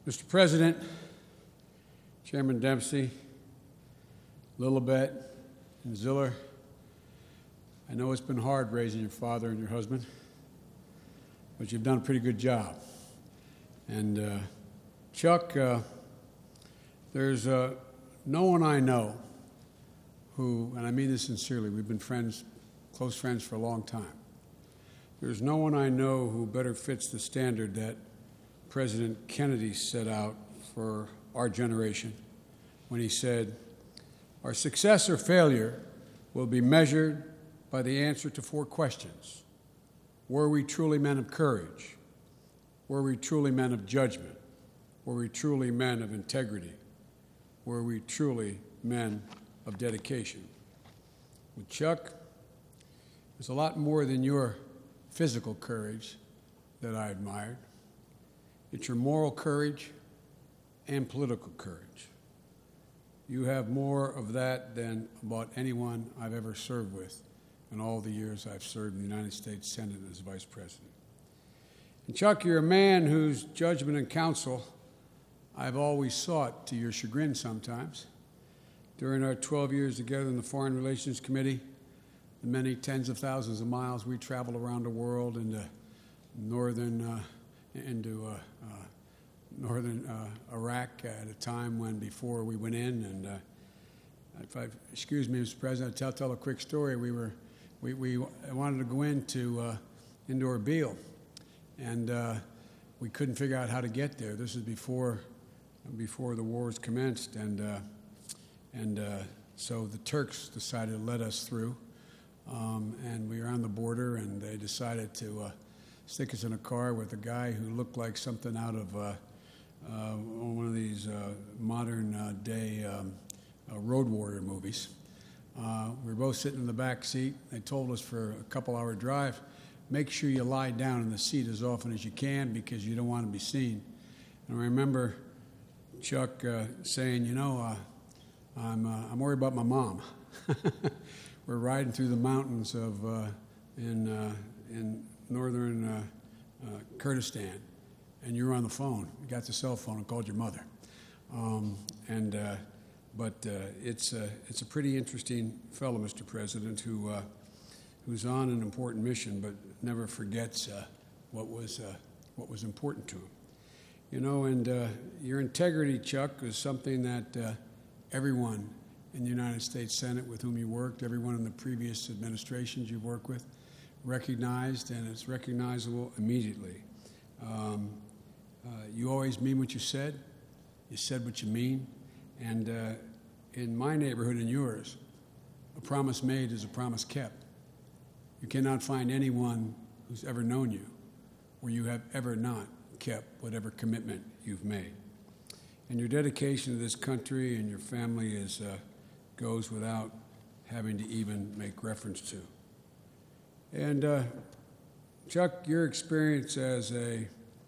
Mr. President, Chairman Dempsey, Lilibet, and Ziller, I know it's been hard raising your father and your husband, but you've done a pretty good job. And Chuck, there's no one I know who, and I mean this sincerely, we've been friends, close friends for a long time. There's no one I know who better fits the standard that President Kennedy set out for our generation when he said, "Our success or failure will be measured by the answer to 4 questions. Were we truly men of courage? Were we truly men of judgment? Were we truly men of integrity? Were we truly men of dedication?" Well, Chuck, there's a lot more than your physical courage that I admired. It's your moral courage and political courage. You have more of that than about anyone I've ever served with in all the years I've served in the United States Senate as Vice President. And Chuck, you're a man whose judgment and counsel I've always sought, to your chagrin sometimes. During our 12 years together in the Foreign Relations Committee, the many tens of thousands of miles we traveled around the world into northern Iraq at a time when before we went in. And excuse me, Mr. President, I'll tell a quick story. We wanted to go into Erbil, and we couldn't figure out how to get there. This is before the wars commenced, and so the Turks decided to let us through, and we were on the border, and they decided to stick us in a car with a guy who looked like something out of one of these modern day road warrior movies. We were both sitting in the back seat. They told us for a couple-hour drive, make sure you lie down in the seat as often as you can because you don't want to be seen. And I remember Chuck saying, I'm worried about my mom. We're riding through the mountains of in northern Kurdistan, and you were on the phone. You got the cell phone and called your mother. But it's a pretty interesting fellow, Mr. President, who's on an important mission, but never forgets what was important to him. And your integrity, Chuck, is something that everyone in the United States Senate with whom you worked, everyone in the previous administrations you've worked with, recognized, and it's recognizable immediately. You always mean what you said what you mean, and in my neighborhood and yours, a promise made is a promise kept. You cannot find anyone who's ever known you where you have ever not kept whatever commitment you've made. And your dedication to this country and your family goes without having to even make reference to. And Chuck, your experience as a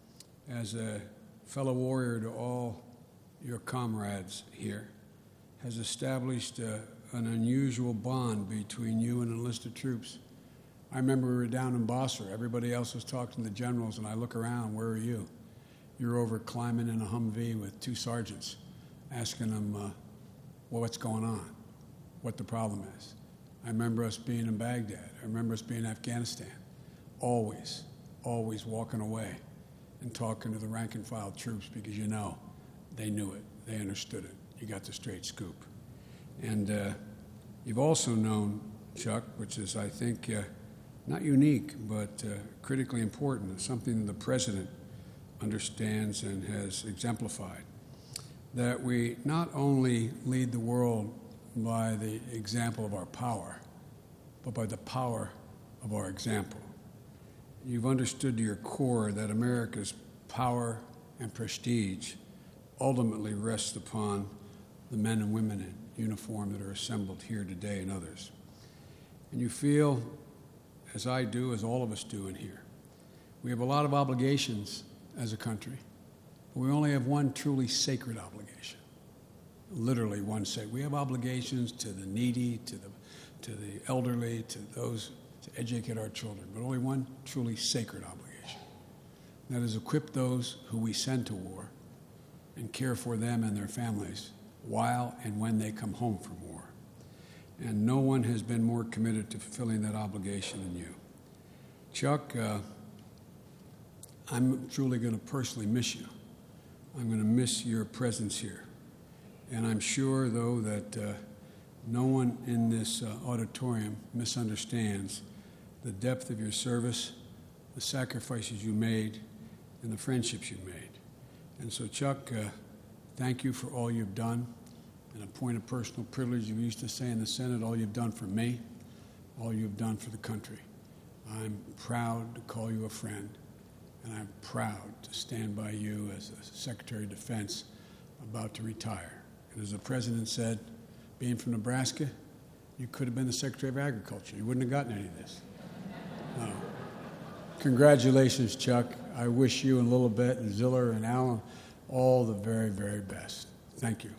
fellow warrior to all your comrades here has established an unusual bond between you and enlisted troops. I remember we were down in Basra. Everybody else was talking to the generals, and I look around, where are you? You're over climbing in a Humvee with 2 sergeants, asking them what's going on, what the problem is. I remember us being in Baghdad. I remember us being in Afghanistan. Always walking away and talking to the rank and file troops because they knew it, they understood it. You got the straight scoop. And you've also known, Chuck, which is, I think, not unique, but critically important, something the President understands and has exemplified, that we not only lead the world by the example of our power, but by the power of our example. You've understood to your core that America's power and prestige ultimately rests upon the men and women in uniform that are assembled here today and others. And you feel, as I do, as all of us do in here, we have a lot of obligations as a country, but we only have one truly sacred obligation. Literally one sacred. We have obligations to the needy, to the elderly, to those to educate our children, but only one truly sacred obligation. That is, equip those who we send to war and care for them and their families while and when they come home from war. And no one has been more committed to fulfilling that obligation than you. Chuck, I'm truly going to personally miss you. I'm going to miss your presence here. And I'm sure, though, that no one in this auditorium misunderstands the depth of your service, the sacrifices you made, and the friendships you made. And so, Chuck, thank you for all you've done. And a point of personal privilege, you used to say in the Senate, all you've done for me, all you've done for the country. I'm proud to call you a friend, and I'm proud to stand by you as a Secretary of Defense about to retire. And as the President said, being from Nebraska, you could have been the Secretary of Agriculture. You wouldn't have gotten any of this. No. Congratulations, Chuck. I wish you and Lilibet and Ziller and Alan all the very, very best. Thank you.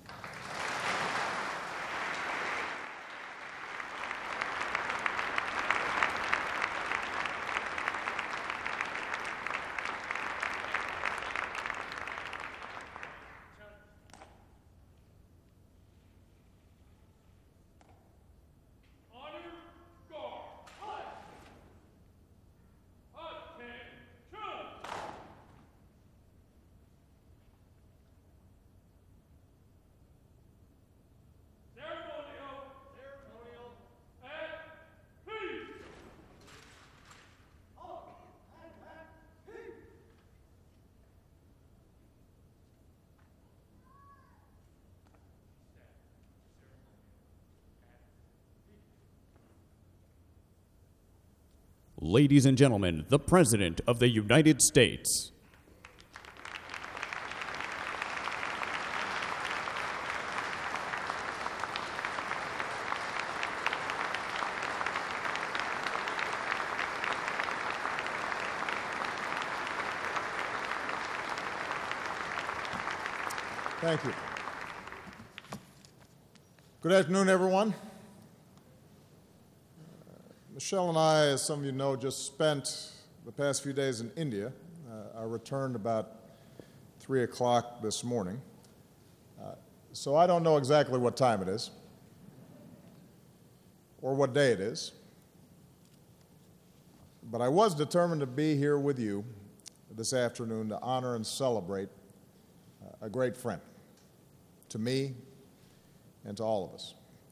Ladies and gentlemen, the President of the United States. Thank you. Good afternoon, everyone. Michelle and I, as some of you know, just spent the past few days in India. I returned about 3 o'clock this morning. So I don't know exactly what time it is or what day it is. But I was determined to be here with you this afternoon to honor and celebrate a great friend to me and to all of us.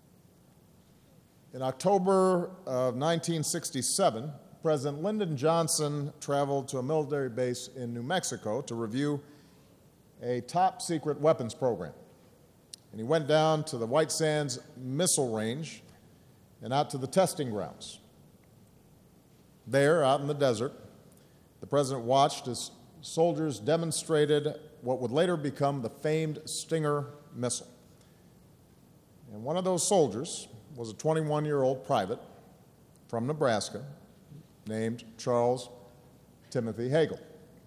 In October of 1967, President Lyndon Johnson traveled to a military base in New Mexico to review a top-secret weapons program. And he went down to the White Sands Missile Range and out to the testing grounds. There, out in the desert, the President watched as soldiers demonstrated what would later become the famed Stinger missile. And one of those soldiers was a 21-year-old private from Nebraska named Charles Timothy Hagel.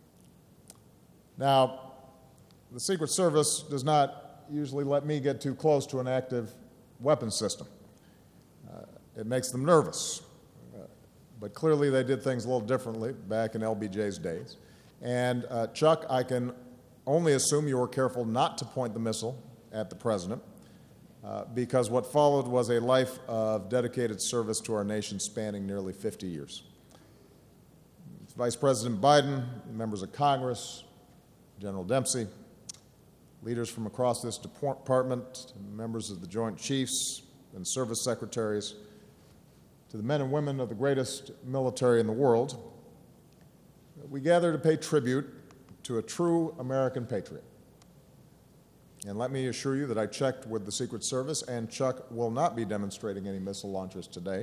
Now, the Secret Service does not usually let me get too close to an active weapons system. It makes them nervous. But clearly they did things a little differently back in LBJ's days. And Chuck, I can only assume you were careful not to point the missile at the President, because what followed was a life of dedicated service to our nation spanning nearly 50 years. Vice President Biden, members of Congress, General Dempsey, leaders from across this department, members of the Joint Chiefs and service secretaries, to the men and women of the greatest military in the world, we gather to pay tribute to a true American patriot. And let me assure you that I checked with the Secret Service, and Chuck will not be demonstrating any missile launchers today.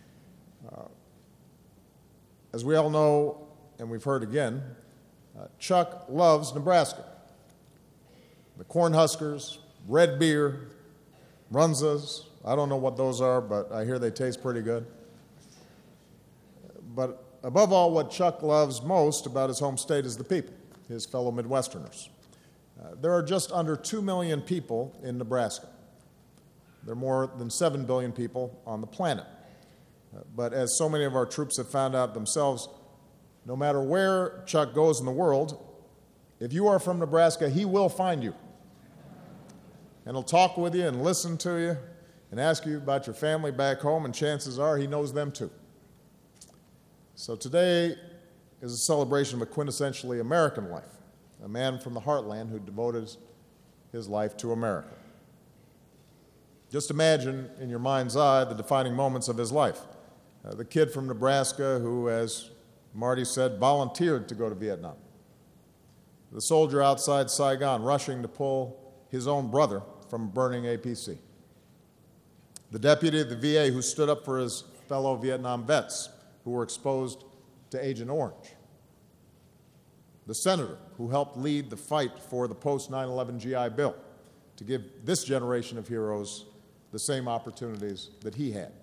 As we all know, and we've heard again, Chuck loves Nebraska. The Cornhuskers, red beer, Runzas, I don't know what those are, but I hear they taste pretty good. But above all, what Chuck loves most about his home state is the people, his fellow Midwesterners. There are just under 2 million people in Nebraska. There are more than 7 billion people on the planet. But as so many of our troops have found out themselves, no matter where Chuck goes in the world, If you are from Nebraska, he will find you. And he'll talk with you and listen to you and ask you about your family back home, and chances are he knows them too. So today is a celebration of a quintessentially American life, a man from the heartland who devoted his life to America. Just imagine in your mind's eye the defining moments of his life. The kid from Nebraska who, as Marty said, volunteered to go to Vietnam. The soldier outside Saigon rushing to pull his own brother from a burning APC. The deputy of the VA who stood up for his fellow Vietnam vets who were exposed to Agent Orange. The senator who helped lead the fight for the post-9/11 GI Bill to give this generation of heroes the same opportunities that he had.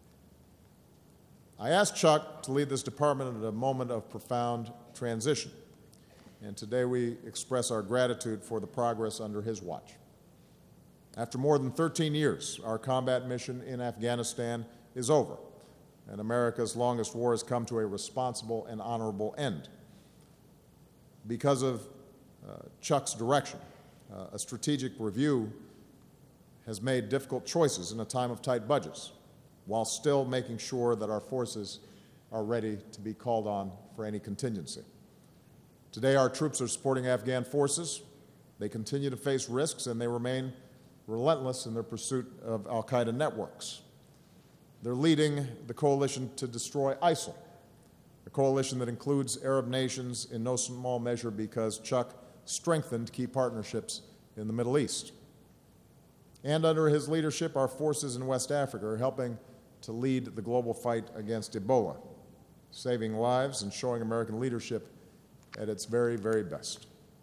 I asked Chuck to lead this department at a moment of profound transition, and today we express our gratitude for the progress under his watch. After more than 13 years, our combat mission in Afghanistan is over, and America's longest war has come to a responsible and honorable end. Because of Chuck's direction, a strategic review has made difficult choices in a time of tight budgets, while still making sure that our forces are ready to be called on for any contingency. Today, our troops are supporting Afghan forces. They continue to face risks, and they remain relentless in their pursuit of al-Qaeda networks. They're leading the coalition to destroy ISIL, a coalition that includes Arab nations in no small measure because Chuck strengthened key partnerships in the Middle East. And under his leadership, our forces in West Africa are helping to lead the global fight against Ebola, saving lives and showing American leadership at its very, very best.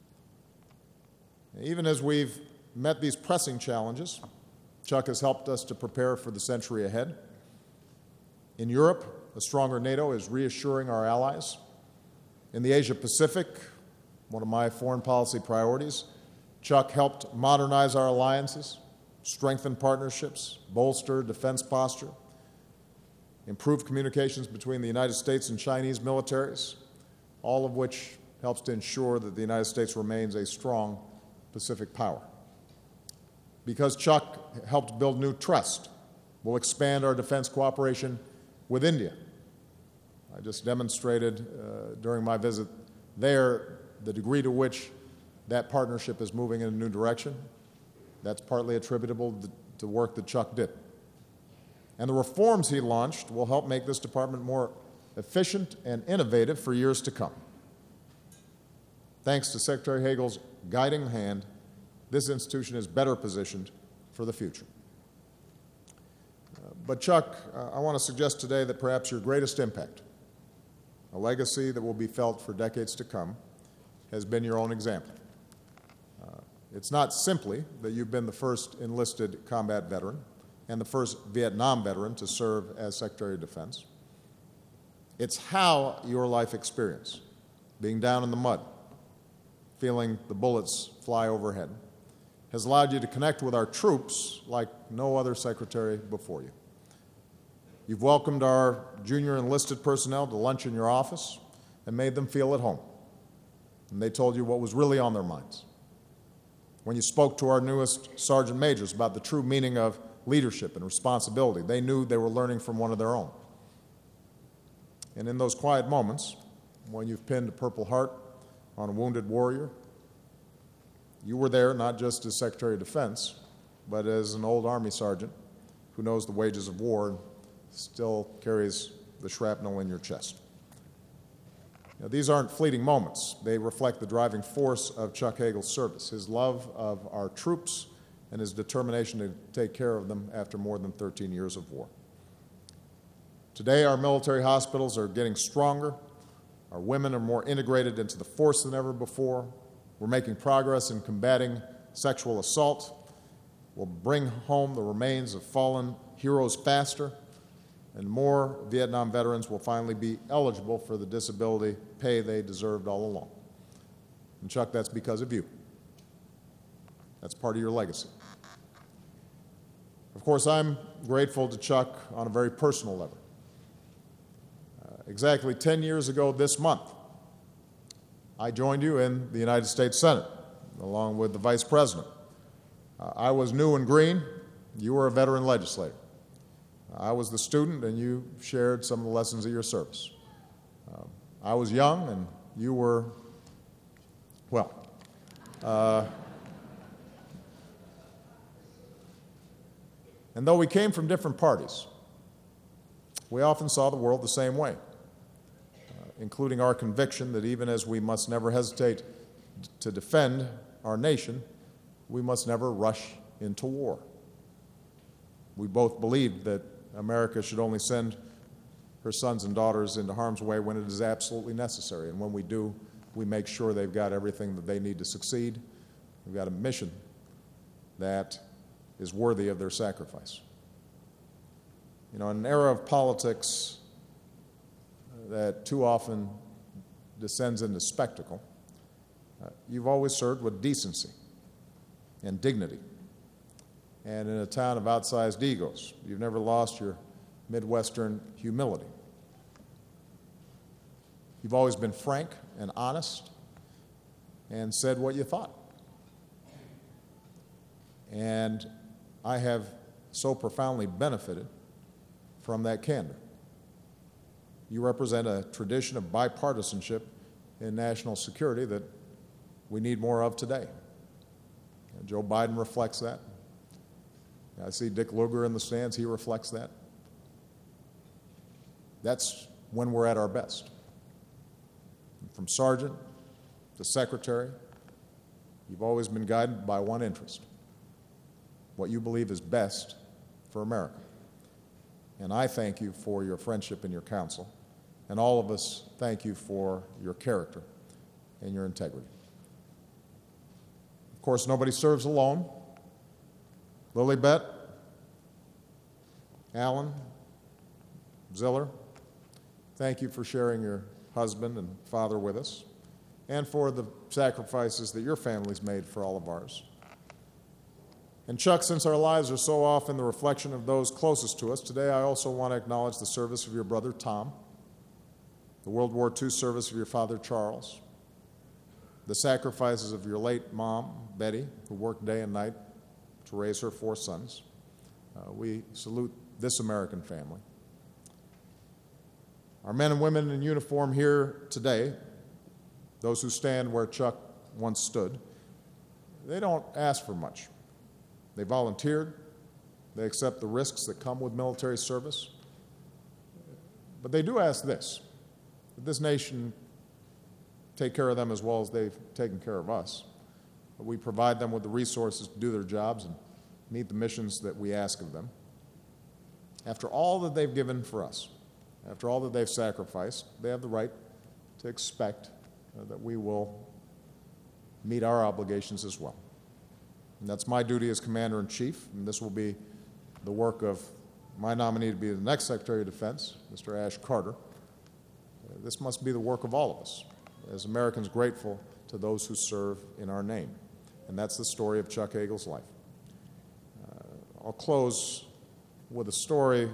Even as we've met these pressing challenges, Chuck has helped us to prepare for the century ahead. In Europe, a stronger NATO is reassuring our allies. In the Asia-Pacific, one of my foreign policy priorities, Chuck helped modernize our alliances, strengthen partnerships, bolster defense posture, improve communications between the United States and Chinese militaries, all of which helps to ensure that the United States remains a strong Pacific power. Because Chuck helped build new trust, we'll expand our defense cooperation with India. I just demonstrated during my visit there the degree to which that partnership is moving in a new direction. That's partly attributable to work that Chuck did. And the reforms he launched will help make this department more efficient and innovative for years to come. Thanks to Secretary Hagel's guiding hand, this institution is better positioned for the future. But Chuck, I want to suggest today that perhaps your greatest impact, a legacy that will be felt for decades to come, has been your own example. It's not simply that you've been the first enlisted combat veteran and the first Vietnam veteran to serve as Secretary of Defense. It's how your life experience, being down in the mud, feeling the bullets fly overhead, has allowed you to connect with our troops like no other secretary before you. You've welcomed our junior enlisted personnel to lunch in your office and made them feel at home. And they told you what was really on their minds. When you spoke to our newest sergeant majors about the true meaning of leadership and responsibility, they knew they were learning from one of their own. And in those quiet moments, when you've pinned a Purple Heart on a wounded warrior, you were there not just as Secretary of Defense, but as an old Army sergeant who knows the wages of war and still carries the shrapnel in your chest. Now, these aren't fleeting moments. They reflect the driving force of Chuck Hagel's service, his love of our troops, and his determination to take care of them after more than 13 years of war. Today, our military hospitals are getting stronger. Our women are more integrated into the force than ever before. We're making progress in combating sexual assault. We'll bring home the remains of fallen heroes faster, and more Vietnam veterans will finally be eligible for the disability pay they deserved all along. And Chuck, that's because of you. That's part of your legacy. Of course, I'm grateful to Chuck on a very personal level. Exactly 10 years ago this month, I joined you in the United States Senate, along with the Vice President. I was new and green. You were a veteran legislator. I was the student, and you shared some of the lessons of your service. I was young, and you were, well, and though we came from different parties, we often saw the world the same way, including our conviction that even as we must never hesitate to defend our nation, we must never rush into war. We both believed that America should only send her sons and daughters into harm's way when it is absolutely necessary, and when we do, we make sure they've got everything that they need to succeed. We've got a mission that is worthy of their sacrifice. You know, in an era of politics that too often descends into spectacle, you've always served with decency and dignity. And in a town of outsized egos, you've never lost your Midwestern humility. You've always been frank and honest and said what you thought. And I have so profoundly benefited from that candor. You represent a tradition of bipartisanship in national security that we need more of today. And Joe Biden reflects that. I see Dick Lugar in the stands. He reflects that. That's when we're at our best. From sergeant to secretary, you've always been guided by one interest: what you believe is best for America. And I thank you for your friendship and your counsel, and all of us thank you for your character and your integrity. Of course, nobody serves alone. Lilibet, Alan, Ziller, thank you for sharing your husband and father with us, and for the sacrifices that your family's made for all of ours. And Chuck, since our lives are so often the reflection of those closest to us, today I also want to acknowledge the service of your brother Tom, the World War II service of your father Charles, the sacrifices of your late mom, Betty, who worked day and night to raise her 4 sons. We salute this American family. Our men and women in uniform here today, those who stand where Chuck once stood, they don't ask for much. They volunteered. They accept the risks that come with military service. But they do ask this: that this nation take care of them as well as they've taken care of us. That we provide them with the resources to do their jobs and meet the missions that we ask of them. After all that they've given for us, after all that they've sacrificed, they have the right to expect that we will meet our obligations as well. And that's my duty as Commander-in-Chief, and this will be the work of my nominee to be the next Secretary of Defense, Mr. Ash Carter. This must be the work of all of us, as Americans grateful to those who serve in our name. And that's the story of Chuck Hagel's life. I'll close with a story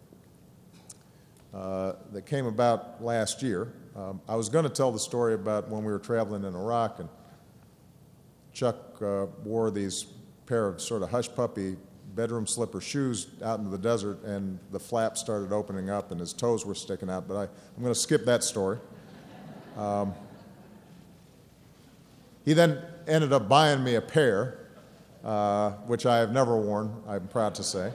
that came about last year. I was going to tell the story about when we were traveling in Iraq, and Chuck wore these pair of sort of hush-puppy bedroom slipper shoes out into the desert, and the flaps started opening up and his toes were sticking out, but I'm going to skip that story. He then ended up buying me a pair, which I have never worn, I'm proud to say.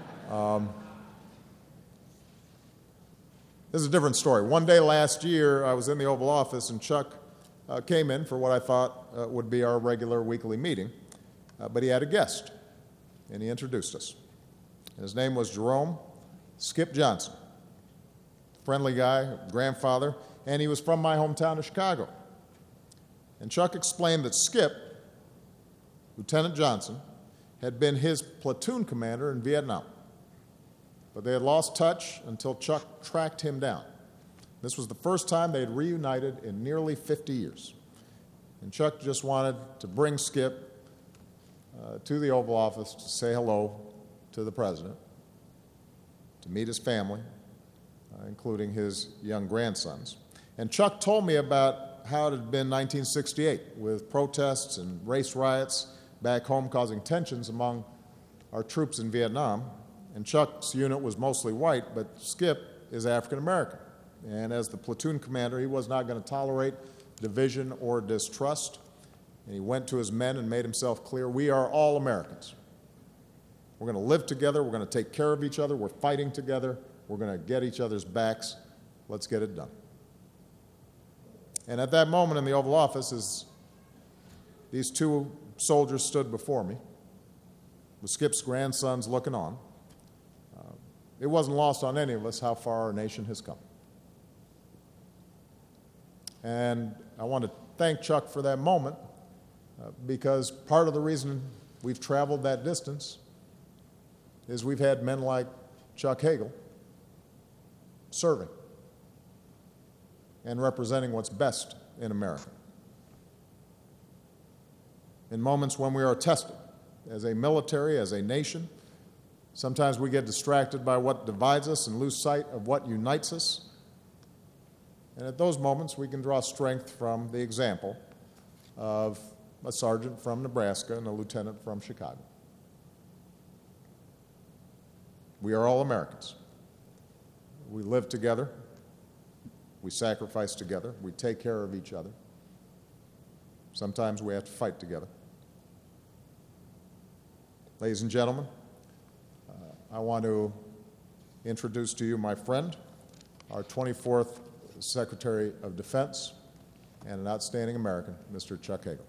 This is a different story. One day last year, I was in the Oval Office, and Chuck came in for what I thought would be our regular weekly meeting, but he had a guest, and he introduced us. And his name was Jerome Skip Johnson, friendly guy, grandfather, and he was from my hometown of Chicago. And Chuck explained that Skip, Lieutenant Johnson, had been his platoon commander in Vietnam, but they had lost touch until Chuck tracked him down. This was the first time they had reunited in nearly 50 years. And Chuck just wanted to bring Skip to the Oval Office to say hello to the president, to meet his family, including his young grandsons. And Chuck told me about how it had been 1968 with protests and race riots back home causing tensions among our troops in Vietnam. And Chuck's unit was mostly white, but Skip is African American. And as the platoon commander, he was not going to tolerate division or distrust. And he went to his men and made himself clear, we are all Americans. We're going to live together. We're going to take care of each other. We're fighting together. We're going to get each other's backs. Let's get it done. And at that moment in the Oval Office, as these two soldiers stood before me, with Skip's grandsons looking on, it wasn't lost on any of us how far our nation has come. And I want to thank Chuck for that moment because part of the reason we've traveled that distance is we've had men like Chuck Hagel serving and representing what's best in America. In moments when we are tested as a military, as a nation, sometimes we get distracted by what divides us and lose sight of what unites us. And at those moments, we can draw strength from the example of a sergeant from Nebraska and a lieutenant from Chicago. We are all Americans. We live together. We sacrifice together. We take care of each other. Sometimes we have to fight together. Ladies and gentlemen, I want to introduce to you my friend, our 24th Secretary of Defense, and an outstanding American, Mr. Chuck Hagel.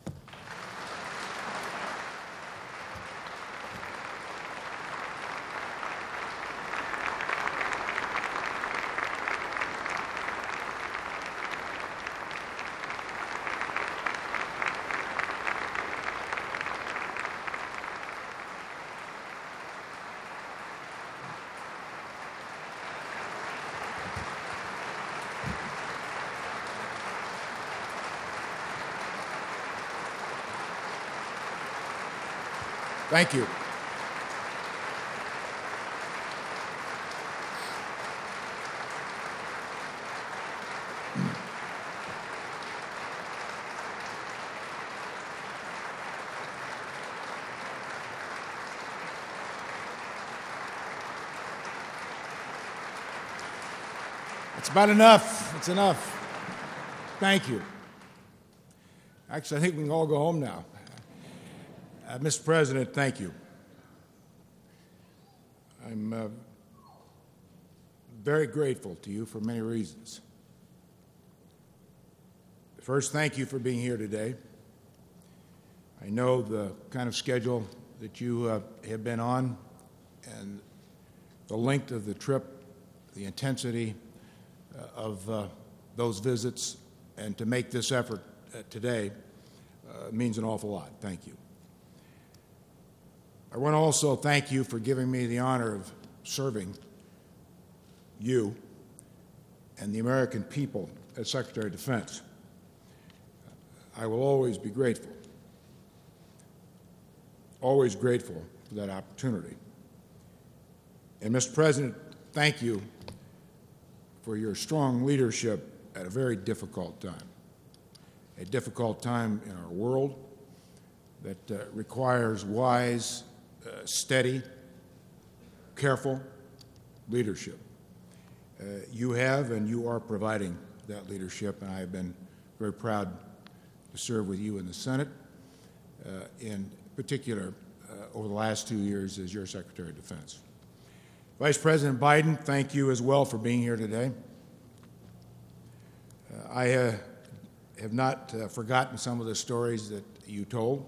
Thank you. It's about enough. It's enough. Thank you. Actually, I think we can all go home now. Mr. President, thank you. I'm very grateful to you for many reasons. First, thank you for being here today. I know the kind of schedule that you have been on and the length of the trip, the intensity of those visits, and to make this effort today means an awful lot. Thank you. I want to also thank you for giving me the honor of serving you and the American people as Secretary of Defense. I will always be grateful for that opportunity. And Mr. President, thank you for your strong leadership at a very difficult time in our world that requires wise, steady, careful leadership. You have and you are providing that leadership, and I have been very proud to serve with you in the Senate, in particular over the last 2 years as your Secretary of Defense. Vice President Biden, thank you as well for being here today. I have not forgotten some of the stories that you told.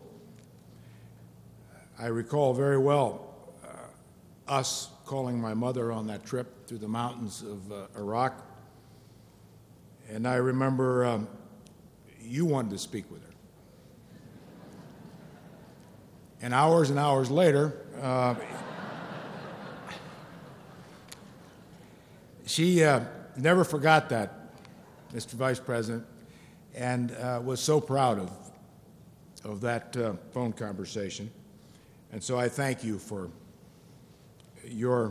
I recall very well us calling my mother on that trip through the mountains of Iraq, and I remember you wanted to speak with her. And hours later, she never forgot that, Mr. Vice President, and was so proud of that phone conversation. And so I thank you for your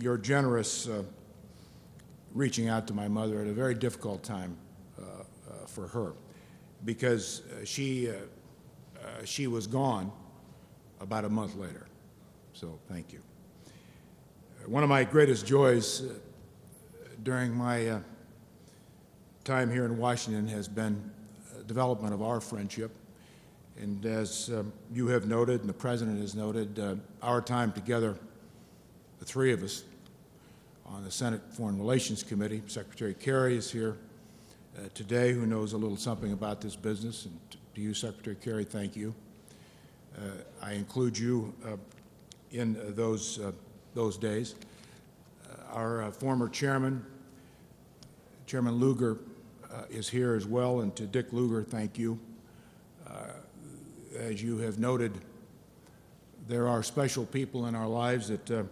generous reaching out to my mother at a very difficult time for her, because she was gone about a month later. So thank you. One of my greatest joys during my time here in Washington has been development of our friendship. And as you have noted, and the President has noted, our time together, the three of us, on the Senate Foreign Relations Committee. Secretary Kerry is here today, who knows a little something about this business. And to you, Secretary Kerry, thank you. I include you in those days. Our former chairman, Chairman Lugar, is here as well, and to Dick Lugar, thank you. As you have noted, there are special people in our lives that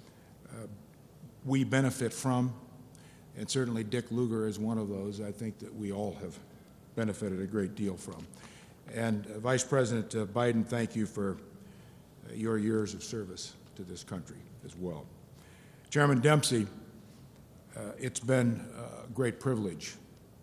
we benefit from, and certainly Dick Lugar is one of those. I think that we all have benefited a great deal from. And Vice President Biden, thank you for your years of service to this country as well. Chairman Dempsey, it's been a great privilege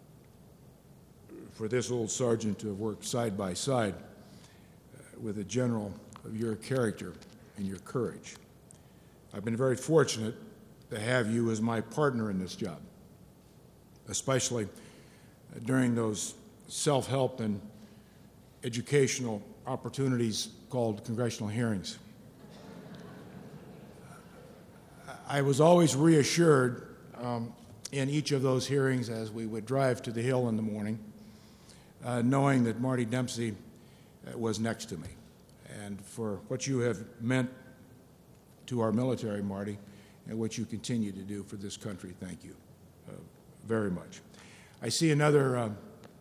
for this old sergeant to have worked side by side with a general of your character and your courage. I've been very fortunate to have you as my partner in this job, especially during those self-help and educational opportunities called congressional hearings. I was always reassured in each of those hearings as we would drive to the Hill in the morning, knowing that Marty Dempsey was next to me. And for what you have meant to our military, Marty, and what you continue to do for this country, thank you very much. I see another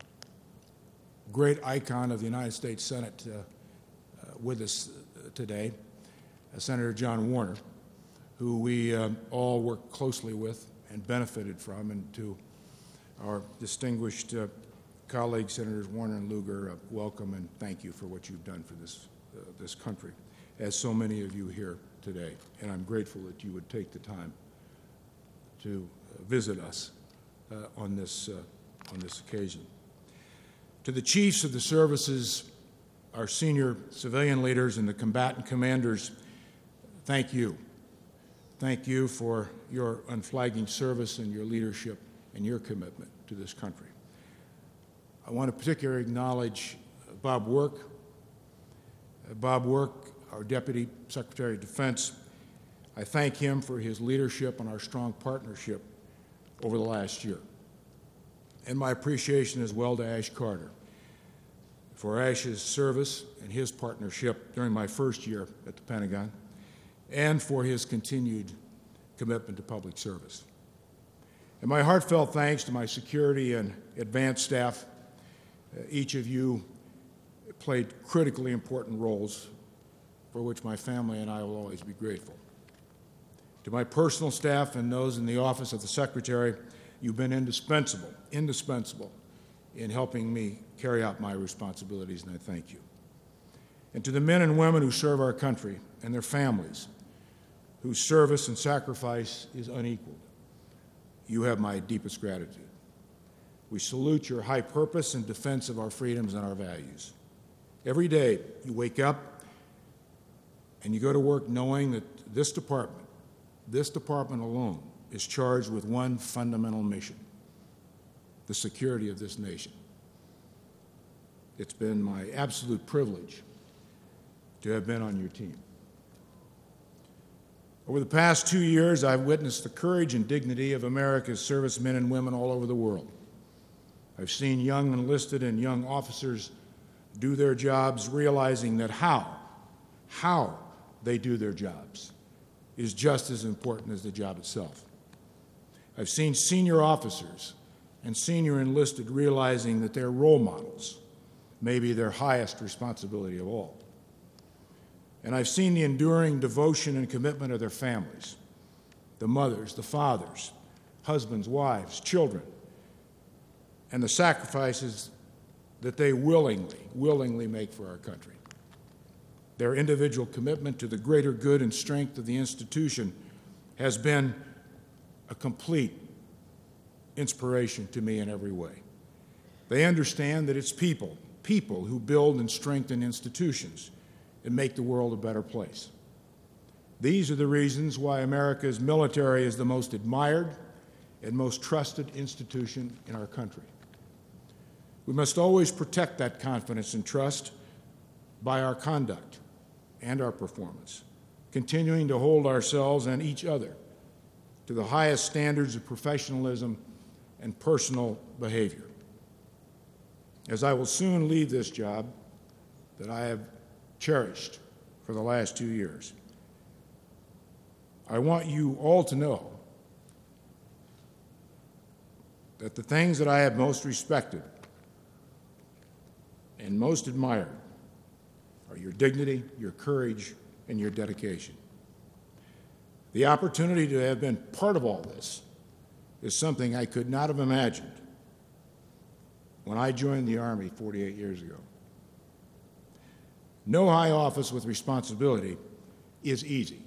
great icon of the United States Senate with us today, Senator John Warner, who we all worked closely with and benefited from, and to our distinguished colleagues, Senators Warner and Lugar, welcome and thank you for what you've done for this country, as so many of you here today. And I'm grateful that you would take the time to visit us on this occasion. To the chiefs of the services, our senior civilian leaders, and the combatant commanders, thank you. Thank you for your unflagging service and your leadership and your commitment to this country. I want to particularly acknowledge Bob Work. Bob Work, our Deputy Secretary of Defense, I thank him for his leadership and our strong partnership over the last year. And my appreciation as well to Ash Carter for Ash's service and his partnership during my first year at the Pentagon, and for his continued commitment to public service. And my heartfelt thanks to my security and advanced staff. Each of you played critically important roles for which my family and I will always be grateful. To my personal staff and those in the office of the Secretary, you've been indispensable in helping me carry out my responsibilities, and I thank you. And to the men and women who serve our country and their families, whose service and sacrifice is unequaled, you have my deepest gratitude. We salute your high purpose in defense of our freedoms and our values. Every day you wake up and you go to work knowing that this department alone is charged with one fundamental mission: the security of this nation. It's been my absolute privilege to have been on your team. Over the past 2 years, I've witnessed the courage and dignity of America's servicemen and women all over the world. I've seen young enlisted and young officers do their jobs, realizing that how they do their jobs is just as important as the job itself. I've seen senior officers and senior enlisted realizing that their role models may be their highest responsibility of all. And I've seen the enduring devotion and commitment of their families, the mothers, the fathers, husbands, wives, children, and the sacrifices that they willingly make for our country. Their individual commitment to the greater good and strength of the institution has been a complete inspiration to me in every way. They understand that it's people who build and strengthen institutions and make the world a better place. These are the reasons why America's military is the most admired and most trusted institution in our country. We must always protect that confidence and trust by our conduct and our performance, continuing to hold ourselves and each other to the highest standards of professionalism and personal behavior. As I will soon leave this job that I have cherished for the last 2 years, I want you all to know that the things that I have most respected and most admired are your dignity, your courage, and your dedication. The opportunity to have been part of all this is something I could not have imagined when I joined the Army 48 years ago. No high office with responsibility is easy,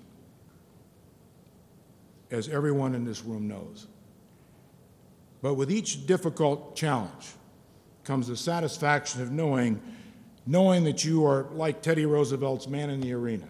as everyone in this room knows. But with each difficult challenge comes the satisfaction of knowing that you are like Teddy Roosevelt's man in the arena,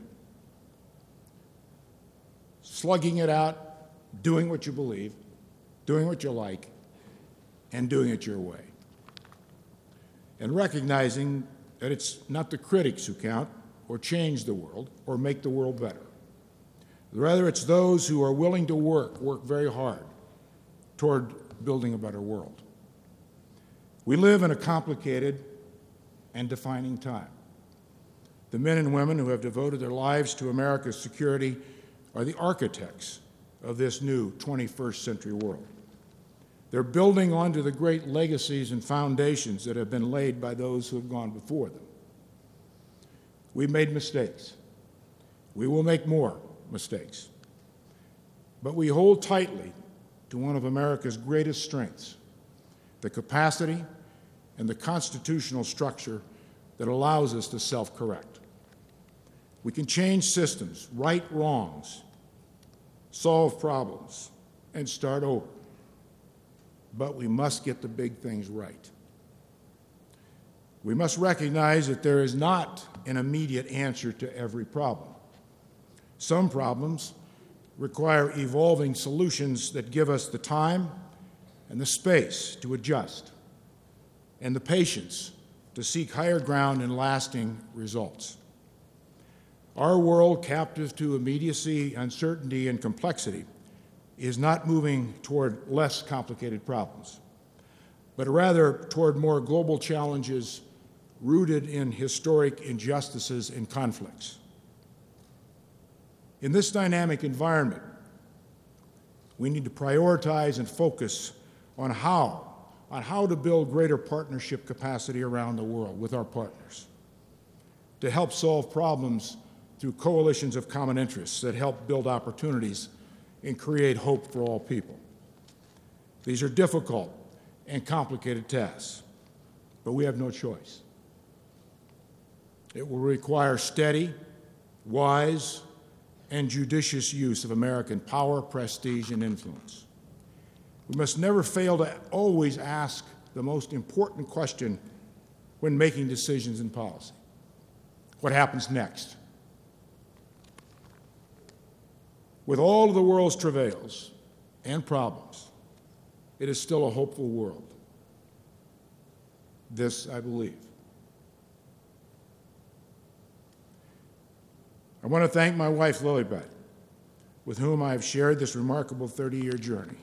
slugging it out, doing what you believe, doing what you like, and doing it your way. And recognizing that it's not the critics who count or change the world or make the world better. Rather, it's those who are willing to work very hard toward building a better world. We live in a complicated and defining time. The men and women who have devoted their lives to America's security are the architects of this new 21st century world. They're building onto the great legacies and foundations that have been laid by those who have gone before them. We've made mistakes. We will make more mistakes. But we hold tightly to one of America's greatest strengths, the capacity and the constitutional structure that allows us to self-correct. We can change systems, right wrongs, solve problems, and start over. But we must get the big things right. We must recognize that there is not an immediate answer to every problem. Some problems require evolving solutions that give us the time and the space to adjust and the patience to seek higher ground and lasting results. Our world, captive to immediacy, uncertainty, and complexity, is not moving toward less complicated problems, but rather toward more global challenges rooted in historic injustices and conflicts. In this dynamic environment, we need to prioritize and focus on how to build greater partnership capacity around the world with our partners, to help solve problems through coalitions of common interests that help build opportunities and create hope for all people. These are difficult and complicated tasks, but we have no choice. It will require steady, wise, and judicious use of American power, prestige, and influence. We must never fail to always ask the most important question when making decisions in policy. What happens next? With all of the world's travails and problems, it is still a hopeful world. This I believe. I want to thank my wife, Lilibet, with whom I have shared this remarkable 30-year journey.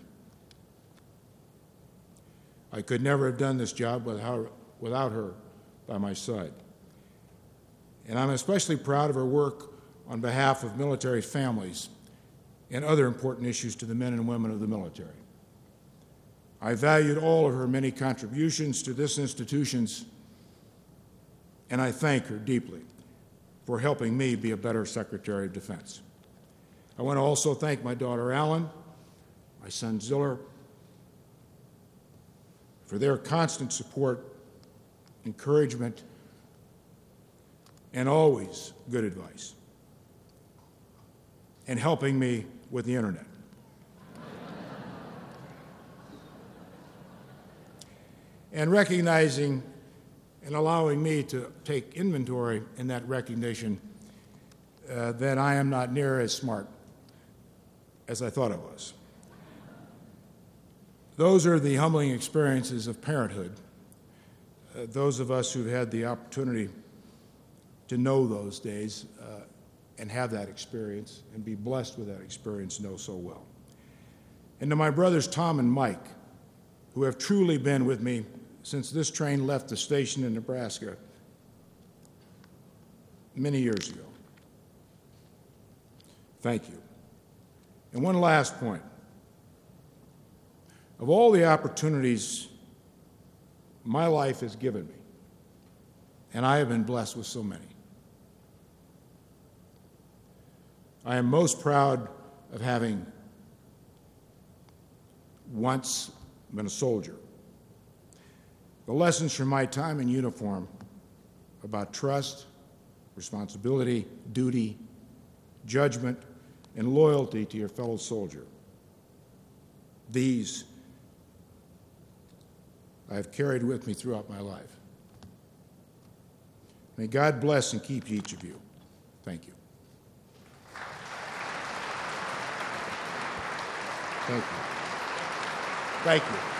I could never have done this job without her by my side. And I'm especially proud of her work on behalf of military families and other important issues to the men and women of the military. I valued all of her many contributions to this institution, and I thank her deeply for helping me be a better Secretary of Defense. I want to also thank my daughter, Alan, my son, Ziller, for their constant support, encouragement, and always good advice, and helping me with the internet. and recognizing and allowing me to take inventory in that recognition that I am not near as smart as I thought I was. Those are the humbling experiences of parenthood. Those of us who've had the opportunity to know those days and have that experience and be blessed with that experience know so well. And to my brothers Tom and Mike, who have truly been with me since this train left the station in Nebraska many years ago. Thank you. And one last point. Of all the opportunities my life has given me, and I have been blessed with so many, I am most proud of having once been a soldier. The lessons from my time in uniform about trust, responsibility, duty, judgment, and loyalty to your fellow soldier. These I have carried with me throughout my life. May God bless and keep each of you. Thank you. Thank you. Thank you.